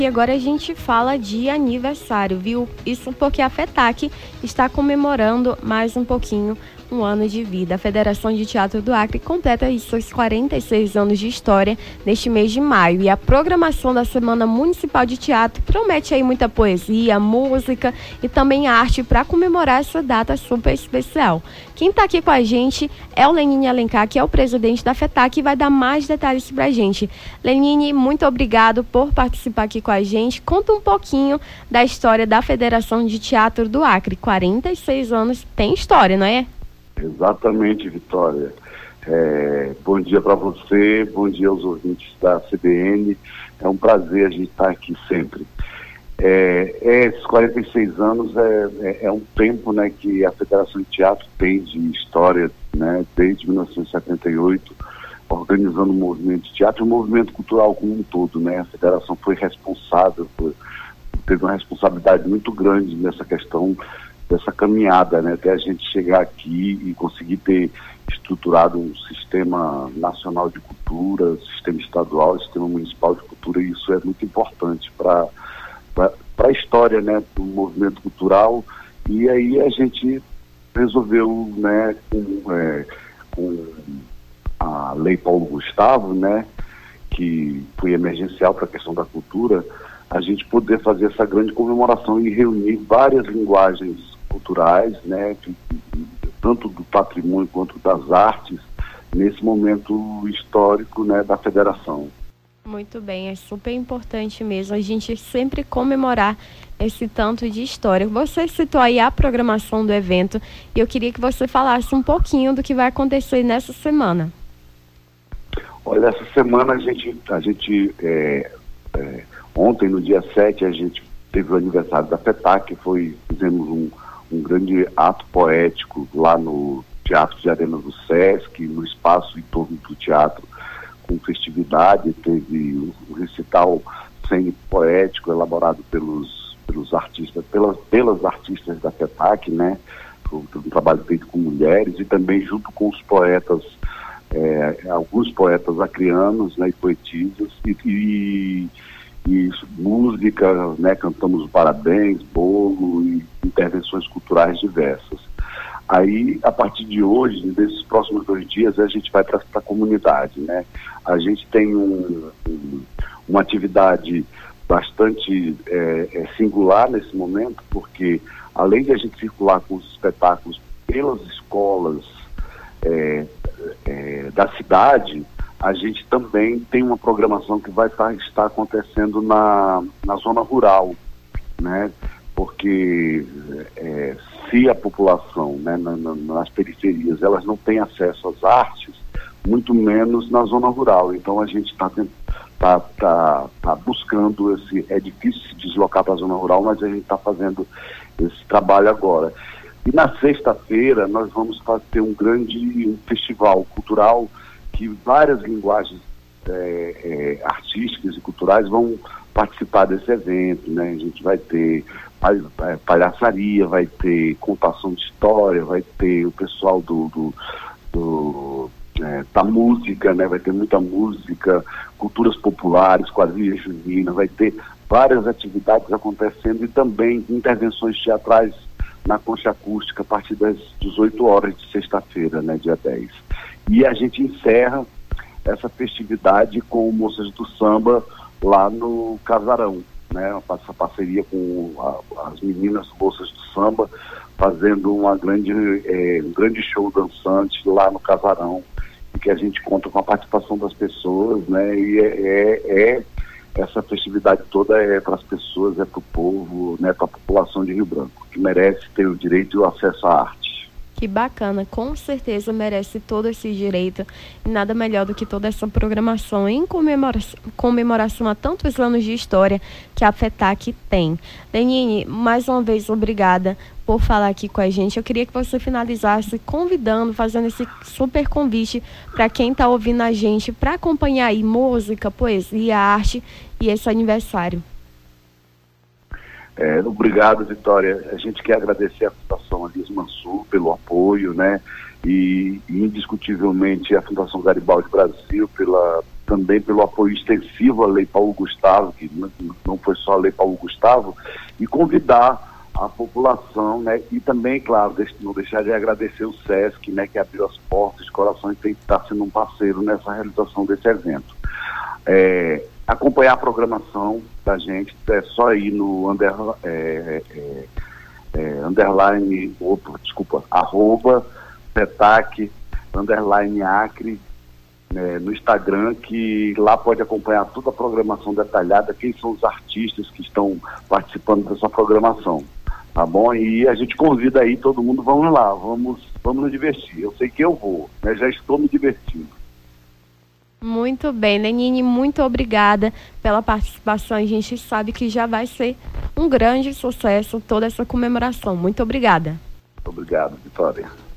E agora a gente fala de aniversário, viu? Isso porque a FETAC está comemorando mais um pouquinho um ano de vida. A Federação de Teatro do Acre completa seus 46 anos de história neste mês de maio. E a programação da Semana Municipal de Teatro promete aí muita poesia, música e também arte para comemorar essa data super especial. Quem está aqui com a gente é o Lenine Alencar, que é o presidente da FETAC, e vai dar mais detalhes para a gente. Lenine, muito obrigado por participar aqui com a gente. Conta um pouquinho da história da Federação de Teatro do Acre. 46 anos tem história, não é? Exatamente, Vitória. Bom dia para você, bom dia aos ouvintes da CBN. É um prazer a gente estar aqui sempre. Esses 46 anos é um tempo, né, que a Federação de Teatro tem de história, né, desde 1978, organizando o movimento de teatro e o movimento cultural como um todo, né? A Federação foi responsável, teve uma responsabilidade muito grande nessa questão dessa caminhada, né, até a gente chegar aqui e conseguir ter estruturado um sistema nacional de cultura, sistema estadual, sistema municipal de cultura, e isso é muito importante para a história, né, do movimento cultural. E aí a gente resolveu, né, com a Lei Paulo Gustavo, né, que foi emergencial para a questão da cultura, a gente poder fazer essa grande comemoração e reunir várias linguagens culturais, né, tanto do patrimônio quanto das artes, nesse momento histórico, né, da federação. Muito bem, é super importante mesmo a gente sempre comemorar esse tanto de história. Você citou aí a programação do evento e eu queria que você falasse um pouquinho do que vai acontecer nessa semana. Olha, essa semana a gente ontem, no dia 7, a gente teve o aniversário da FETAC, fizemos um grande ato poético lá no Teatro de Arena do Sesc, no espaço em torno do teatro, com festividade. Teve um recital cênico poético elaborado pelos artistas, pelas artistas da FETAC, né? Um trabalho feito com mulheres e também junto com os poetas, alguns poetas acreanos, né, e poetisas, e música, né, cantamos parabéns, bolo e intervenções culturais diversas. Aí, a partir de hoje, desses próximos 2 dias, a gente vai para a comunidade, né? A gente tem uma atividade bastante singular nesse momento, porque além de a gente circular com os espetáculos pelas escolas da cidade, a gente também tem uma programação que vai estar acontecendo na zona rural, né? Porque se a população, né, nas periferias, elas não têm acesso às artes, muito menos na zona rural. Então a gente está buscando é difícil se deslocar para a zona rural, mas a gente está fazendo esse trabalho agora. E na sexta-feira nós vamos fazer um festival cultural que várias linguagens artísticas e culturais vão participar desse evento, né? A gente vai ter palhaçaria, vai ter contação de história, vai ter o pessoal da música, né? Vai ter muita música, culturas populares, quadrilha junina, vai ter várias atividades acontecendo e também intervenções teatrais na Concha Acústica a partir das 18 horas de sexta-feira, né, dia 10. E a gente encerra essa festividade com Moças do Samba lá no Casarão, né? Essa parceria com as meninas Moças do Samba, fazendo um grande show dançante lá no Casarão, e que a gente conta com a participação das pessoas, né? E essa festividade toda é para as pessoas, é para o povo, né? Para a população de Rio Branco, que merece ter o direito e o acesso à arte. Que bacana, com certeza merece todo esse direito e nada melhor do que toda essa programação em comemoração a tantos anos de história que a FETAC tem. Lenine, mais uma vez, obrigada por falar aqui com a gente. Eu queria que você finalizasse convidando, fazendo esse super convite para quem está ouvindo a gente para acompanhar aí música, poesia, arte e esse aniversário. Obrigado, Vitória. A gente quer agradecer a Fundação Elias Mansur pelo apoio, né? E indiscutivelmente a Fundação Garibaldi Brasil pela também pelo apoio extensivo à Lei Paulo Gustavo, que não foi só a Lei Paulo Gustavo, e convidar a população, né, e também, claro, não deixar de agradecer o SESC, né, que abriu as portas de coração e tem que estar sendo um parceiro nessa realização desse evento. Acompanhar a programação da gente, é só ir no @PETAC_Acre, no Instagram, que lá pode acompanhar toda a programação detalhada, quem são os artistas que estão participando dessa programação, tá bom? E a gente convida aí todo mundo, vamos lá, vamos nos divertir. Eu sei que eu vou, né? Já estou me divertindo. Muito bem, Lenine, muito obrigada pela participação. A gente sabe que já vai ser um grande sucesso toda essa comemoração. Muito obrigada. Obrigado, Vitória.